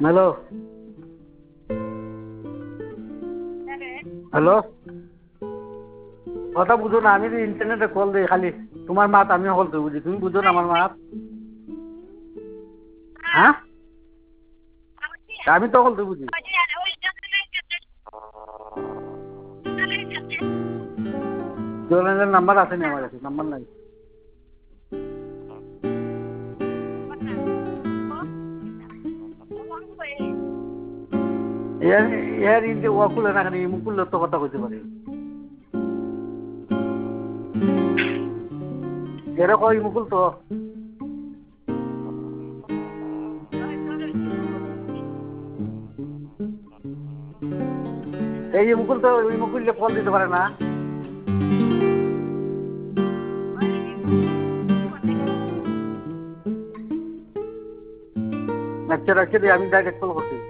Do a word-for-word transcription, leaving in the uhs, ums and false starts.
Hello hello কথা বুঝো না, আমি ইন্টারনেটে কল দিই খালি তোমার মাত আমি কল দিই বুঝি, তুমি বুঝো না আমার মাত? হ্যাঁ আমি তো কল দিই বুঝি। জলের নাম্বার আছে নি আমার কাছে? নাম্বার নাই। এর এর ইন্টে ও খুলে না, খালি মুখ খুললে তো কথা কইতে পারি। এরা কই মুকুল তো এই যে মুকুল তো ওই মুকুলকে কল দিতে পারে না। আচ্ছা রাখছি, আমি ডাইরেক্ট কল করছি।